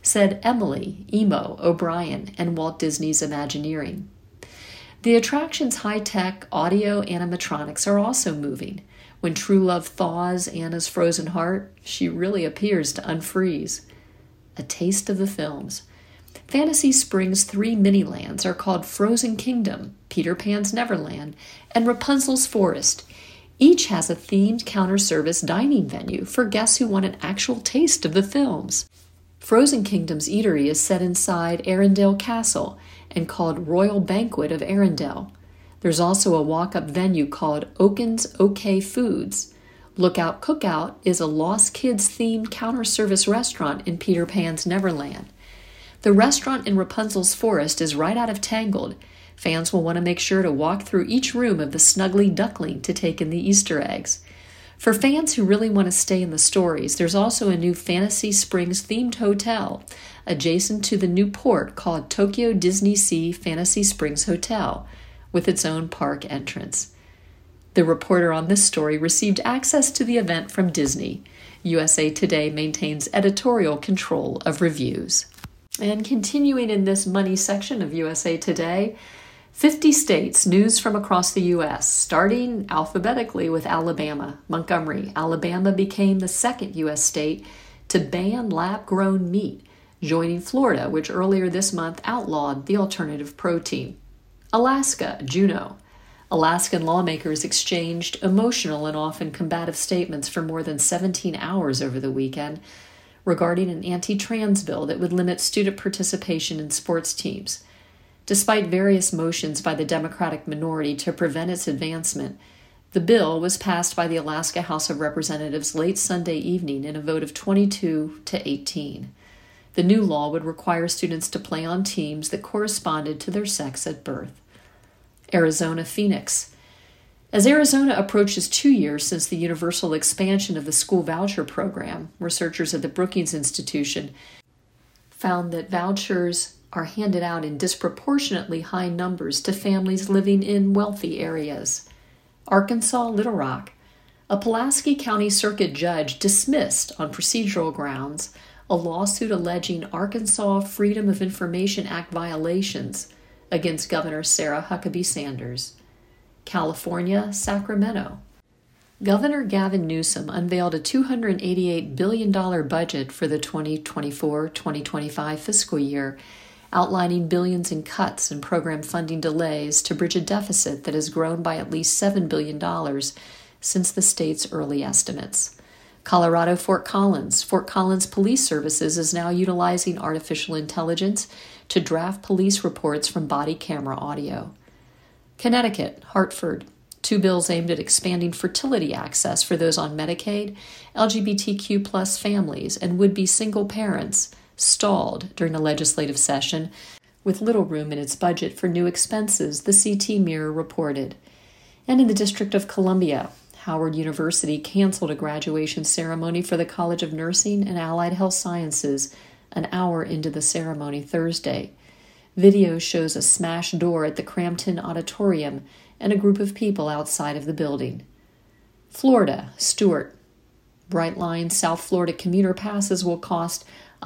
said Emily, Emo, O'Brien, and Walt Disney's Imagineering. The attraction's high-tech audio animatronics are also moving. When true love thaws Anna's frozen heart, she really appears to unfreeze. A taste of the films. Fantasy Springs' 3 mini-lands are called Frozen Kingdom, Peter Pan's Neverland, and Rapunzel's Forest. Each has a themed counter-service dining venue for guests who want an actual taste of the films. Frozen Kingdom's eatery is set inside Arendelle Castle and called Royal Banquet of Arendelle. There's also a walk-up venue called Oaken's OK Foods. Lookout Cookout is a Lost Kids-themed counter-service restaurant in Peter Pan's Neverland. The restaurant in Rapunzel's Forest is right out of Tangled. Fans will want to make sure to walk through each room of the Snuggly Duckling to take in the Easter eggs. For fans who really want to stay in the stories, there's also a new Fantasy Springs-themed hotel adjacent to the new port called Tokyo Disney Sea Fantasy Springs Hotel, with its own park entrance. The reporter on this story received access to the event from Disney. USA Today maintains editorial control of reviews. And continuing in this money section of USA Today, 50 states, news from across the U.S., starting alphabetically with Alabama. Montgomery, Alabama became the second U.S. state to ban lab-grown meat, joining Florida, which earlier this month outlawed the alternative protein. Alaska, Juneau. Alaskan lawmakers exchanged emotional and often combative statements for more than 17 hours over the weekend regarding an anti-trans bill that would limit student participation in sports teams. Despite various motions by the Democratic minority to prevent its advancement, the bill was passed by the Alaska House of Representatives late Sunday evening in a vote of 22 to 18. The new law would require students to play on teams that corresponded to their sex at birth. Arizona, Phoenix. As Arizona approaches 2 years since the universal expansion of the school voucher program, researchers at the Brookings Institution found that vouchers are handed out in disproportionately high numbers to families living in wealthy areas. Arkansas, Little Rock. A Pulaski County Circuit judge dismissed on procedural grounds a lawsuit alleging Arkansas Freedom of Information Act violations against Governor Sarah Huckabee Sanders. California, Sacramento. Governor Gavin Newsom unveiled a $288 billion budget for the 2024-2025 fiscal year, outlining billions in cuts and program funding delays to bridge a deficit that has grown by at least $7 billion since the state's early estimates. Colorado, Fort Collins. Fort Collins Police Services is now utilizing artificial intelligence to draft police reports from body camera audio. Connecticut, Hartford. 2 bills aimed at expanding fertility access for those on Medicaid, LGBTQ+ families, and would-be single parents stalled during a legislative session with little room in its budget for new expenses, the CT Mirror reported. And in the District of Columbia, Howard University canceled a graduation ceremony for the College of Nursing and Allied Health Sciences an hour into the ceremony Thursday. Video shows a smashed door at the Crampton Auditorium and a group of people outside of the building. Florida, Stewart. Brightline South Florida commuter passes will cost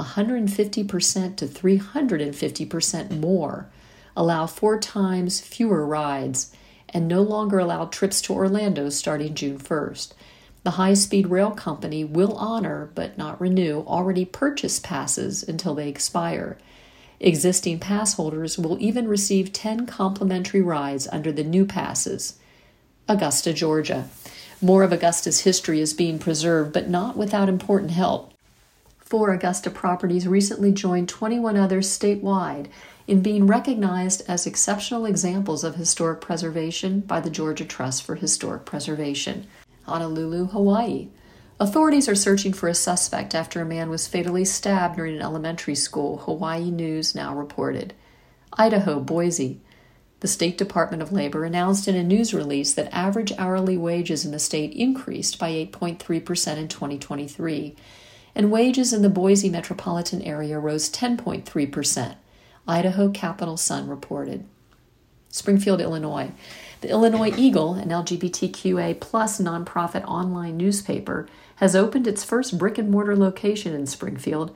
150% to 350% more, allow 4 times fewer rides, and no longer allow trips to Orlando starting June 1st. The high-speed rail company will honor, but not renew, already purchased passes until they expire. Existing pass holders will even receive 10 complimentary rides under the new passes. Augusta, Georgia. More of Augusta's history is being preserved, but not without important help. 4 Augusta properties recently joined 21 others statewide in being recognized as exceptional examples of historic preservation by the Georgia Trust for Historic Preservation. Honolulu, Hawaii. Authorities are searching for a suspect after a man was fatally stabbed near an elementary school, Hawaii News now reported. Idaho, Boise. The State Department of Labor announced in a news release that average hourly wages in the state increased by 8.3% in 2023, and wages in the Boise metropolitan area rose 10.3%, Idaho Capital Sun reported. Springfield, Illinois. The Illinois Eagle, an LGBTQA+ nonprofit online newspaper, has opened its first brick-and-mortar location in Springfield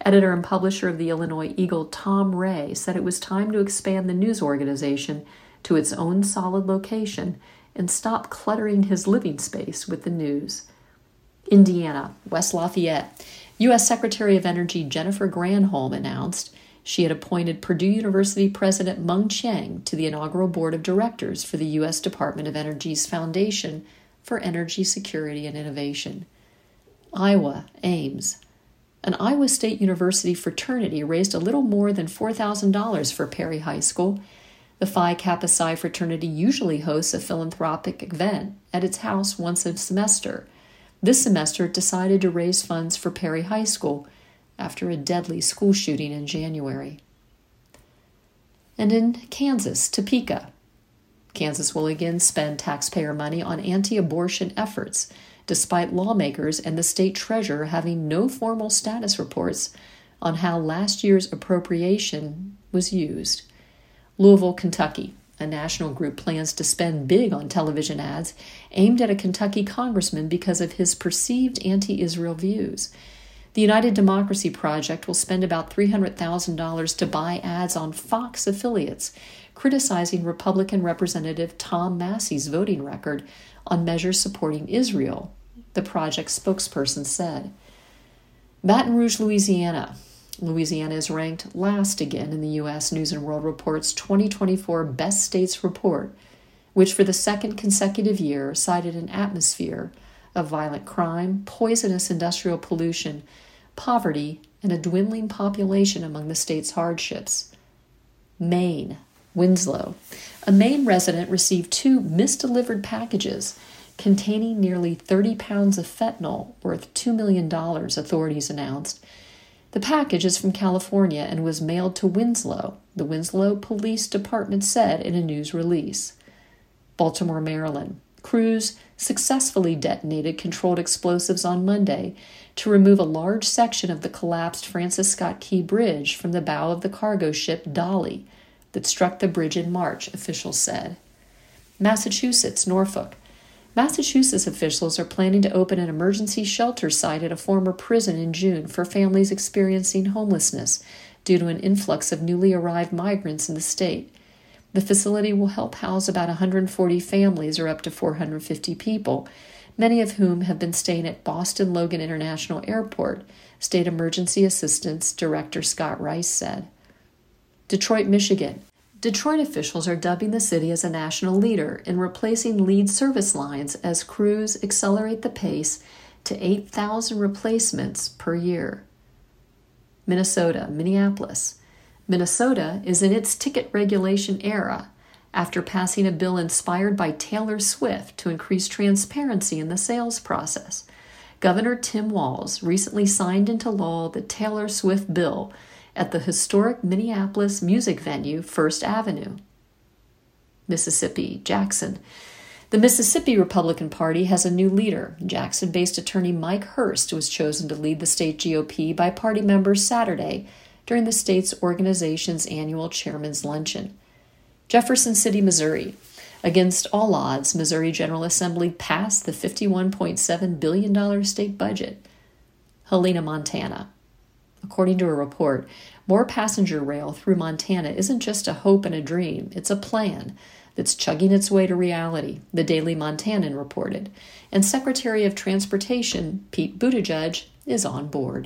Editor and publisher of the Illinois Eagle, Tom Ray, said it was time to expand the news organization to its own solid location and stop cluttering his living space with the news. Indiana, West Lafayette. U.S. Secretary of Energy Jennifer Granholm announced she had appointed Purdue University President Mung Chiang to the inaugural board of directors for the U.S. Department of Energy's Foundation for Energy Security and Innovation. Iowa, Ames. An Iowa State University fraternity raised a little more than $4,000 for Perry High School. The Phi Kappa Psi fraternity usually hosts a philanthropic event at its house once a semester. This semester, it decided to raise funds for Perry High School after a deadly school shooting in January. And in Kansas, Topeka. Kansas will again spend taxpayer money on anti-abortion efforts, despite lawmakers and the state treasurer having no formal status reports on how last year's appropriation was used. Louisville, Kentucky. A national group plans to spend big on television ads aimed at a Kentucky congressman because of his perceived anti-Israel views. The United Democracy Project will spend about $300,000 to buy ads on Fox affiliates, criticizing Republican Representative Tom Massey's voting record on measures supporting Israel, the project's spokesperson said. Baton Rouge, Louisiana. Louisiana is ranked last again in the U.S. News & World Report's 2024 Best States Report, which for the second consecutive year cited an atmosphere of violent crime, poisonous industrial pollution, poverty, and a dwindling population among the state's hardships. Maine, Winslow. A Maine resident received 2 misdelivered packages containing nearly 30 pounds of fentanyl worth $2 million, authorities announced. The package is from California and was mailed to Winslow, the Winslow Police Department said in a news release. Baltimore, Maryland. Crews successfully detonated controlled explosives on Monday to remove a large section of the collapsed Francis Scott Key Bridge from the bow of the cargo ship Dolly that struck the bridge in March, officials said. Massachusetts, Norfolk. Massachusetts officials are planning to open an emergency shelter site at a former prison in June for families experiencing homelessness due to an influx of newly arrived migrants in the state. The facility will help house about 140 families or up to 450 people, many of whom have been staying at Boston Logan International Airport, State Emergency Assistance Director Scott Rice said. Detroit, Michigan. Detroit officials are dubbing the city as a national leader in replacing lead service lines as crews accelerate the pace to 8,000 replacements per year. Minnesota, Minneapolis. Minnesota is in its ticket regulation era after passing a bill inspired by Taylor Swift to increase transparency in the sales process. Governor Tim Walz recently signed into law the Taylor Swift bill at the historic Minneapolis music venue First Avenue. Mississippi, Jackson. The Mississippi Republican Party has a new leader. Jackson-based attorney Mike Hurst was chosen to lead the state GOP by party members Saturday during the state's organization's annual chairman's luncheon. Jefferson City, Missouri. Against all odds, Missouri General Assembly passed the $51.7 billion state budget. Helena, Montana. According to a report, more passenger rail through Montana isn't just a hope and a dream, it's a plan that's chugging its way to reality, the Daily Montanan reported, and Secretary of Transportation Pete Buttigieg is on board.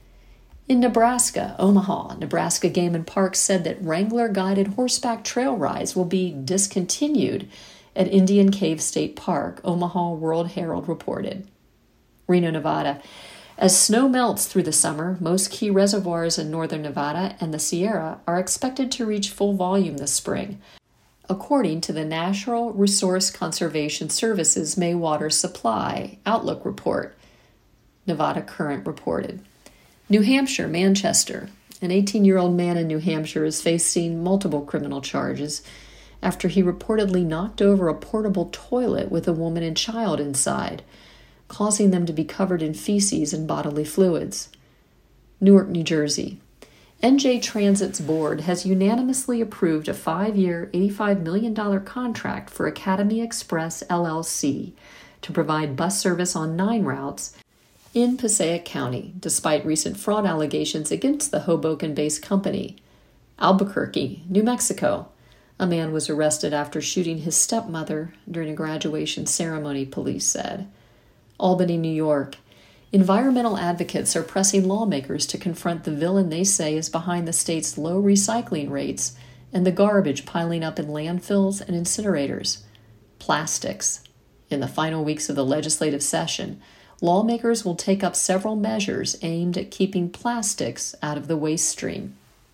In Nebraska, Omaha, Nebraska Game and Parks said that Wrangler-guided horseback trail rides will be discontinued at Indian Cave State Park, Omaha World Herald reported. Reno, Nevada. As snow melts through the summer, most key reservoirs in northern Nevada and the Sierra are expected to reach full volume this spring, according to the Natural Resource Conservation Service's May Water Supply Outlook report, Nevada Current reported. New Hampshire, Manchester. An 18-year-old man in New Hampshire is facing multiple criminal charges after he reportedly knocked over a portable toilet with a woman and child inside, causing them to be covered in feces and bodily fluids. Newark, New Jersey. NJ Transit's board has unanimously approved a 5-year, $85 million contract for Academy Express LLC to provide bus service on 9 routes in Passaic County, despite recent fraud allegations against the Hoboken-based company. Albuquerque, New Mexico. A man was arrested after shooting his stepmother during a graduation ceremony, police said. Albany, New York. Environmental advocates are pressing lawmakers to confront the villain they say is behind the state's low recycling rates and the garbage piling up in landfills and incinerators. Plastics. In the final weeks of the legislative session, lawmakers will take up several measures aimed at keeping plastics out of the waste stream.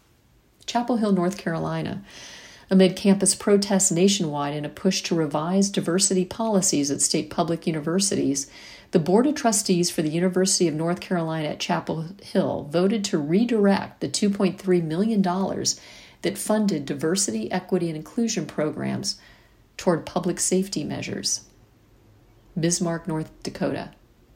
Chapel Hill, North Carolina. Amid campus protests nationwide in a push to revise diversity policies at state public universities, the Board of Trustees for the University of North Carolina at Chapel Hill voted to redirect the $2.3 million that funded diversity, equity, and inclusion programs toward public safety measures. Bismarck, North Dakota.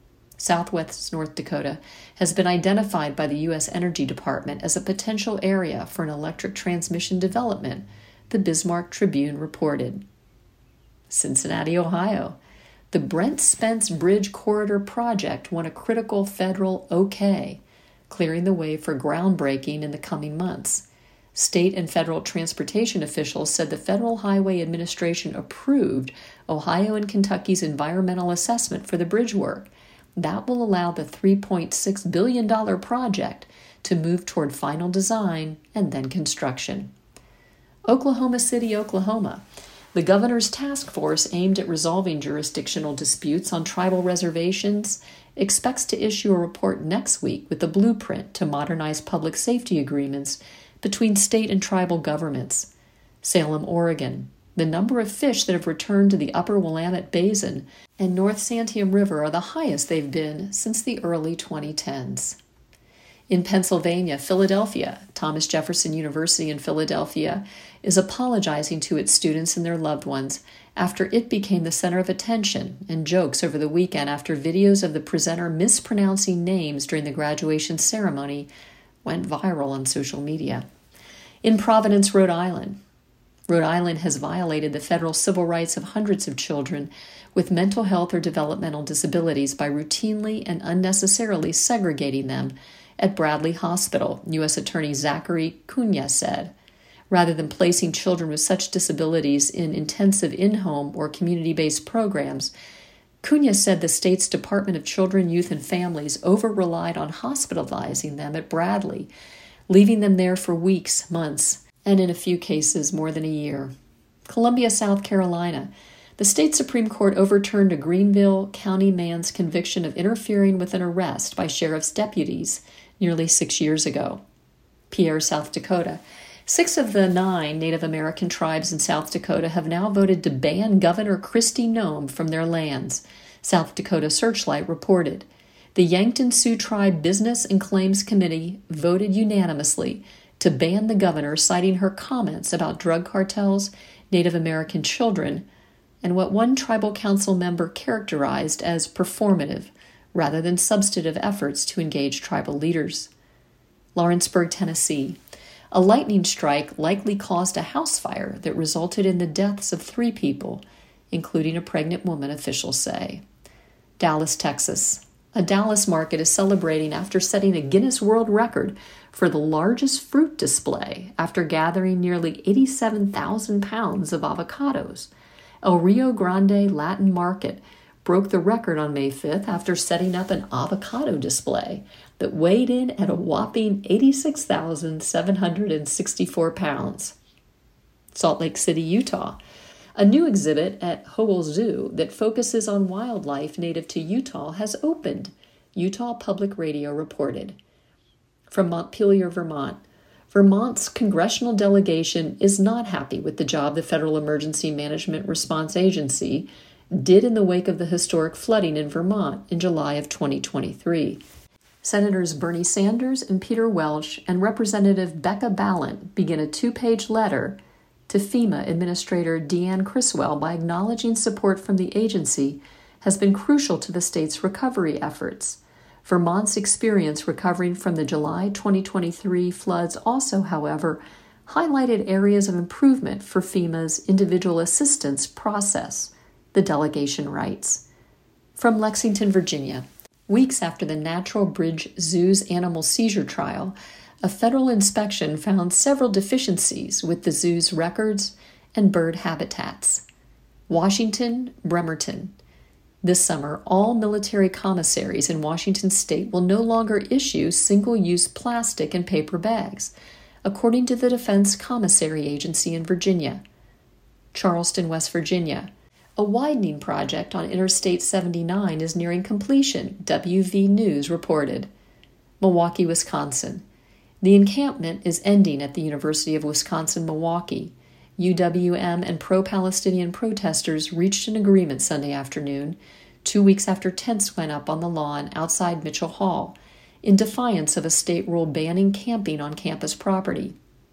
Southwest North Dakota has been identified by the U.S. Energy Department as a potential area for an electric transmission development, the Bismarck Tribune reported. Cincinnati, Ohio. The Brent Spence Bridge Corridor project won a critical federal OK, clearing the way for groundbreaking in the coming months. State and federal transportation officials said the Federal Highway Administration approved Ohio and Kentucky's environmental assessment for the bridge work. That will allow the $3.6 billion project to move toward final design and then construction. Oklahoma City, Oklahoma. The governor's task force aimed at resolving jurisdictional disputes on tribal reservations expects to issue a report next week with a blueprint to modernize public safety agreements between state and tribal governments. Salem, Oregon. The number of fish that have returned to the upper Willamette Basin and North Santiam River are the highest they've been since the early 2010s. In Pennsylvania, Philadelphia, Thomas Jefferson University in Philadelphia is apologizing to its students and their loved ones after it became the center of attention and jokes over the weekend after videos of the presenter mispronouncing names during the graduation ceremony went viral on social media. In Providence, Rhode Island has violated the federal civil rights of hundreds of children with mental health or developmental disabilities by routinely and unnecessarily segregating them at Bradley Hospital, U.S. Attorney Zachary Cunha said. Rather than placing children with such disabilities in intensive in-home or community-based programs, Cunha said the state's Department of Children, Youth, and Families over-relied on hospitalizing them at Bradley, leaving them there for weeks, months, and in a few cases more than a year. Columbia, South Carolina. The state Supreme Court overturned a Greenville County man's conviction of interfering with an arrest by sheriff's deputies nearly 6 years ago. Pierre, South Dakota. 6 of the 9 Native American tribes in South Dakota have now voted to ban Governor Kristi Noem from their lands, South Dakota Searchlight reported. The Yankton Sioux Tribe Business and Claims Committee voted unanimously to ban the governor, citing her comments about drug cartels, Native American children, and what one tribal council member characterized as performative rather than substantive efforts to engage tribal leaders. Lawrenceburg, Tennessee. A lightning strike likely caused a house fire that resulted in the deaths of 3 people, including a pregnant woman, officials say. Dallas, Texas. A Dallas market is celebrating after setting a Guinness World Record for the largest fruit display after gathering nearly 87,000 pounds of avocados. El Rio Grande Latin Market broke the record on May 5th after setting up an avocado display that weighed in at a whopping 86,764 pounds. Salt Lake City, Utah. A new exhibit at Howell Zoo that focuses on wildlife native to Utah has opened, Utah Public Radio reported. From Montpelier, Vermont. Vermont's congressional delegation is not happy with the job the Federal Emergency Management Response Agency did in the wake of the historic flooding in Vermont in July of 2023. Senators Bernie Sanders and Peter Welch and Representative Becca Balint begin a 2-page letter to FEMA Administrator Deanne Criswell by acknowledging support from the agency has been crucial to the state's recovery efforts. Vermont's experience recovering from the July 2023 floods also, however, highlighted areas of improvement for FEMA's individual assistance process, the delegation writes. From Lexington, Virginia. Weeks after the Natural Bridge Zoo's animal seizure trial, a federal inspection found several deficiencies with the zoo's records and bird habitats. Washington, Bremerton. This summer, all military commissaries in Washington state will no longer issue single-use plastic and paper bags, according to the Defense Commissary Agency in Virginia. Charleston, West Virginia. A widening project on Interstate 79 is nearing completion, WV News reported. Milwaukee, Wisconsin. The encampment is ending at the University of Wisconsin-Milwaukee. UWM and pro-Palestinian protesters reached an agreement Sunday afternoon, 2 weeks after tents went up on the lawn outside Mitchell Hall, in defiance of a state rule banning camping on campus property.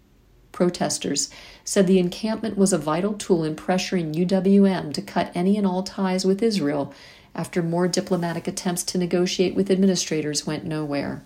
Protesters said the encampment was a vital tool in pressuring UWM to cut any and all ties with Israel after more diplomatic attempts to negotiate with administrators went nowhere.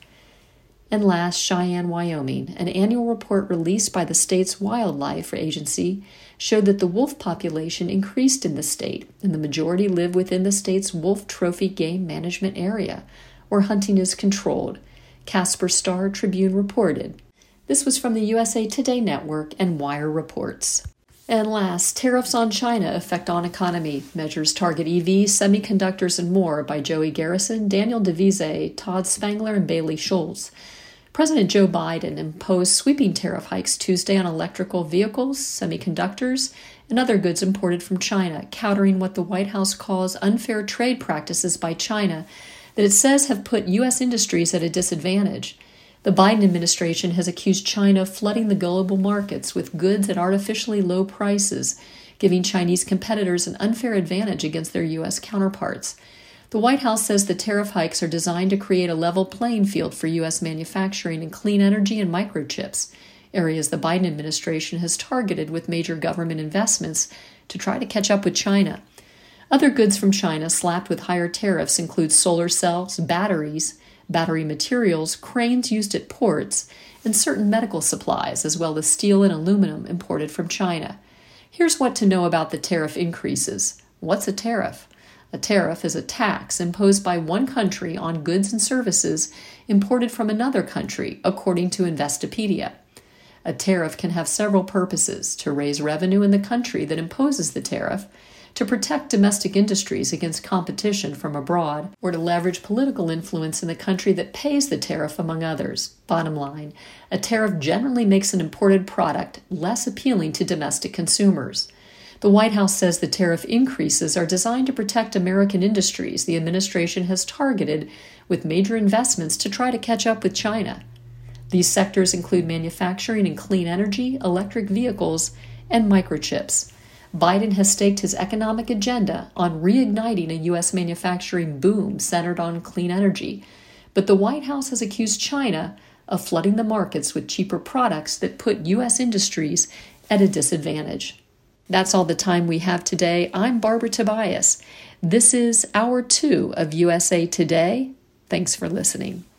And last, Cheyenne, Wyoming. An annual report released by the state's wildlife agency showed that the wolf population increased in the state, and the majority live within the state's wolf trophy game management area, where hunting is controlled, Casper Star Tribune reported. This was from the USA Today Network and Wire Reports. And last, tariffs on China affect on economy. Measures target EVs, semiconductors, and more by Joey Garrison, Daniel DeVise, Todd Spangler, and Bailey Schultz. President Joe Biden imposed sweeping tariff hikes Tuesday on electrical vehicles, semiconductors, and other goods imported from China, countering what the White House calls unfair trade practices by China that it says have put U.S. industries at a disadvantage. The Biden administration has accused China of flooding the global markets with goods at artificially low prices, giving Chinese competitors an unfair advantage against their U.S. counterparts. The White House says the tariff hikes are designed to create a level playing field for U.S. manufacturing in clean energy and microchips, areas the Biden administration has targeted with major government investments to try to catch up with China. Other goods from China slapped with higher tariffs include solar cells, batteries, battery materials, cranes used at ports, and certain medical supplies, as well as steel and aluminum imported from China. Here's what to know about the tariff increases. What's a tariff? A tariff is a tax imposed by one country on goods and services imported from another country, according to Investopedia. A tariff can have several purposes: to raise revenue in the country that imposes the tariff, to protect domestic industries against competition from abroad, or to leverage political influence in the country that pays the tariff, among others. Bottom line, a tariff generally makes an imported product less appealing to domestic consumers. The White House says the tariff increases are designed to protect American industries the administration has targeted with major investments to try to catch up with China. These sectors include manufacturing and clean energy, electric vehicles, and microchips. Biden has staked his economic agenda on reigniting a U.S. manufacturing boom centered on clean energy, but the White House has accused China of flooding the markets with cheaper products that put U.S. industries at a disadvantage. That's all the time we have today. I'm Barbara Tobias. This is Hour 2 of USA Today. Thanks for listening.